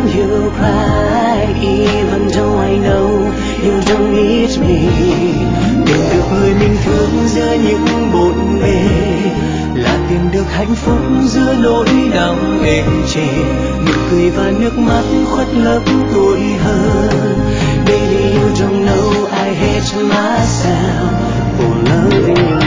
time you cry, even though I know you don't need me. Tìm được người mình thương giữa những bộn bề, là tìm được hạnh phúc giữa nỗi đau êm chề. Nụ cười và nước mắt khuất lấp tuổi hơn. Baby, you don't know I hate myself for loving you.